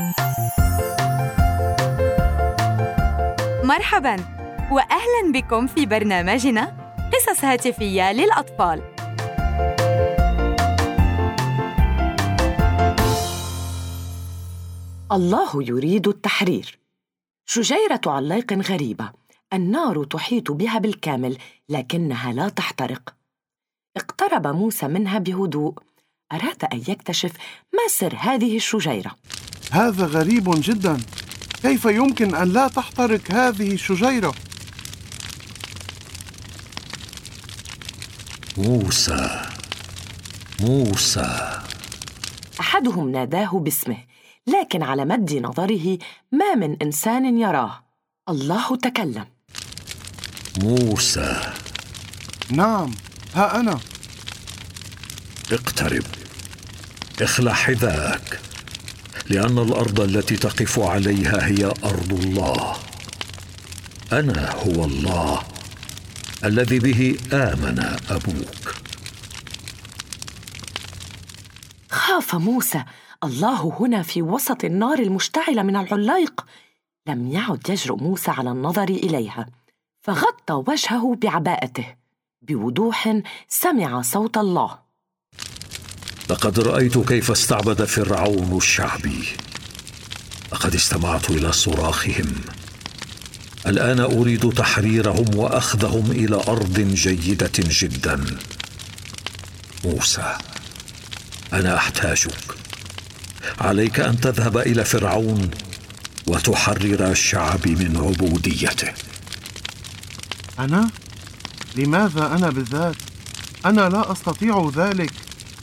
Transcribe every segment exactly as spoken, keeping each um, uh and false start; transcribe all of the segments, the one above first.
مرحباً وأهلاً بكم في برنامجنا قصص هاتفية للأطفال. الله يريد التحرير. شجيرة عليق غريبة، النار تحيط بها بالكامل لكنها لا تحترق. اقترب موسى منها بهدوء، أراد أن يكتشف ما سر هذه الشجيرة. هذا غريب جداً، كيف يمكن أن لا تحترق هذه الشجيرة؟ موسى موسى أحدهم ناداه باسمه، لكن على مد نظره ما من إنسان يراه. الله تكلم. موسى. نعم، ها أنا. اقترب، اخلع حذاءك، لأن الأرض التي تقف عليها هي أرض الله. أنا هو الله الذي به آمن أبوك. خاف موسى، الله هنا في وسط النار المشتعلة من العلايق. لم يعد يجرؤ موسى على النظر إليها، فغطى وجهه بعباءته. بوضوح سمع صوت الله. لقد رأيت كيف استعبد فرعون الشعب، لقد استمعت إلى صراخهم. الآن أريد تحريرهم وأخذهم إلى أرض جيدة جدا. موسى، أنا أحتاجك. عليك أن تذهب إلى فرعون وتحرر الشعب من عبوديته. أنا؟ لماذا أنا بالذات؟ أنا لا أستطيع ذلك.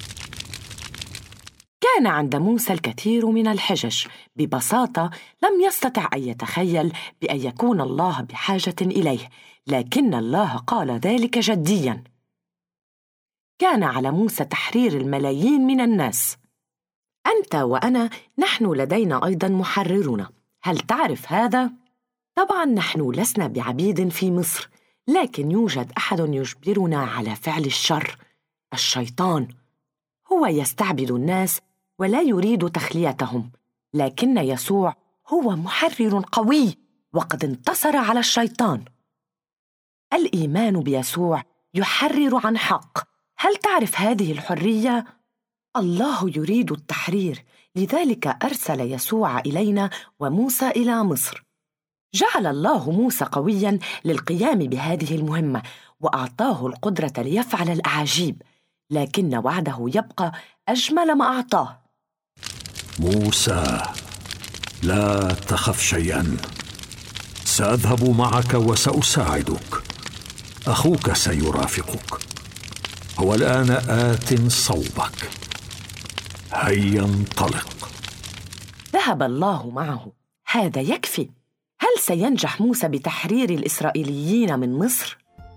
كان عند موسى الكثير من الحجج. ببساطة لم يستطع أن يتخيل بأن يكون الله بحاجة إليه، لكن الله قال ذلك جدياً. كان على موسى تحرير الملايين من الناس. أنت وأنا نحن لدينا أيضاً محررنا، هل تعرف هذا؟ طبعاً نحن لسنا بعبيد في مصر، لكن يوجد أحد يجبرنا على فعل الشر، الشيطان. هو يستعبد الناس ولا يريد تخليتهم، لكن يسوع هو محرر قوي وقد انتصر على الشيطان. الإيمان بيسوع يحرر عن حق. هل تعرف هذه الحرية؟ الله يريد التحرير، لذلك أرسل يسوع إلينا وموسى إلى مصر. جعل الله موسى قوياً للقيام بهذه المهمة، وأعطاه القدرة ليفعل الأعاجيب، لكن وعده يبقى أجمل ما أعطاه. موسى، لا تخف شيئاً، سأذهب معك وسأساعدك. أخوك سيرافقك، هو الآن آت صوبك. هيا انطلق. ذهب الله معه، هذا يكفي. هل سينجح موسى بتحرير الإسرائيليين من مصر؟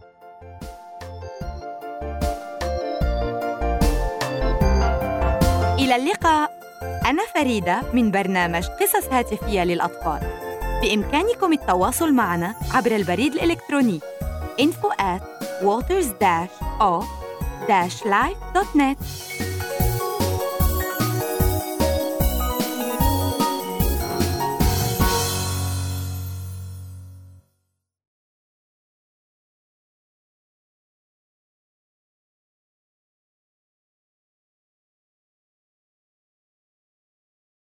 إلى اللقاء. أنا فريدة من برنامج قصص هاتفية للأطفال. بإمكانكم التواصل معنا عبر البريد الإلكتروني info at walters dash o dash life dot net.